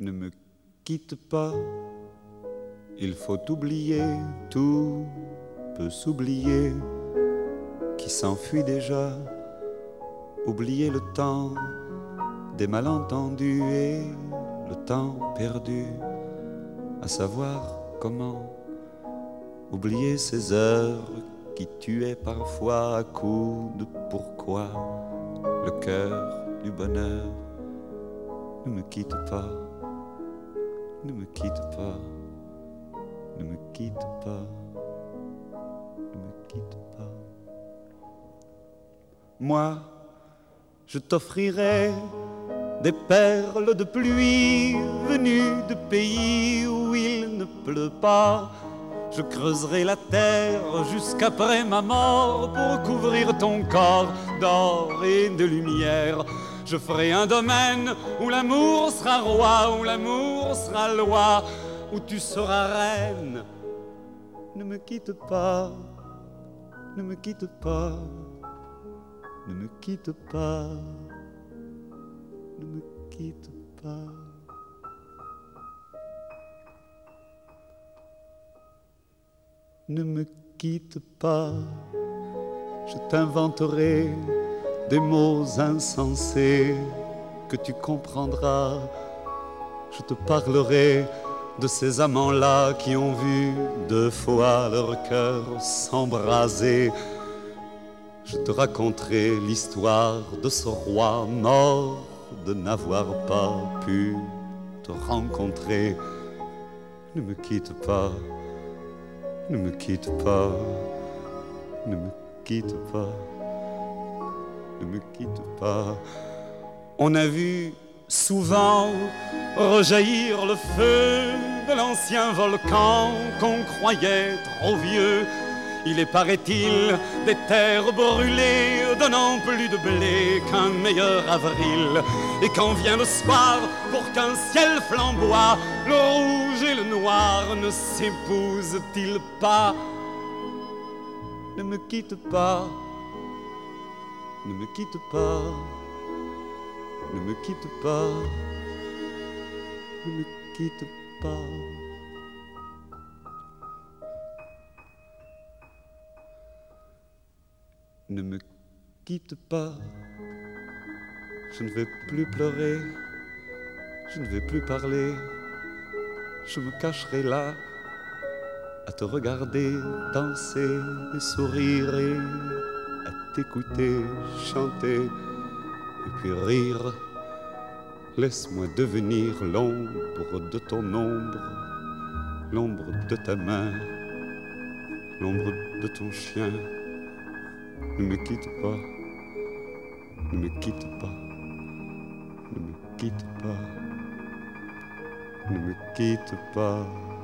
Ne me quitte pas, il faut oublier, tout peut s'oublier, qui s'enfuit déjà, oublier le temps des malentendus et le temps perdu, à savoir comment oublier ces heures qui tuaient parfois à coups de pourquoi le cœur du bonheur. Ne me quitte pas, ne me quitte pas, ne me quitte pas, ne me quitte pas. Moi, je t'offrirai des perles de pluie venues de pays où il ne pleut pas. Je creuserai la terre jusqu'après ma mort pour couvrir ton corps d'or et de lumière. Je ferai un domaine où l'amour sera roi, où l'amour sera loi, où tu seras reine. Ne me quitte pas, ne me quitte pas, ne me quitte pas, ne me quitte pas. Ne me quitte pas, je t'inventerai des mots insensés que tu comprendras. Je te parlerai de ces amants-là qui ont vu 2 fois leur cœur s'embraser. Je te raconterai l'histoire de ce roi mort de n'avoir pas pu te rencontrer. Ne me quitte pas, ne me quitte pas, ne me quitte pas, ne me quitte pas. On a vu souvent rejaillir le feu de l'ancien volcan qu'on croyait trop vieux. Il est, paraît-il, des terres brûlées donnant plus de blé qu'un meilleur avril. Et quand vient le soir, pour qu'un ciel flamboie, le rouge et le noir ne s'épousent-ils pas? Ne me quitte pas, ne me quitte pas, ne me quitte pas, ne me quitte pas. Ne me quitte pas, je ne vais plus pleurer, je ne vais plus parler, je me cacherai là, à te regarder danser et sourire et à t'écouter chanter et puis rire. Laisse-moi devenir l'ombre de ton ombre, l'ombre de ta main, l'ombre de ton chien. Ne me quitte pas, ne me quitte pas, ne me quitte pas, ne me quitte pas.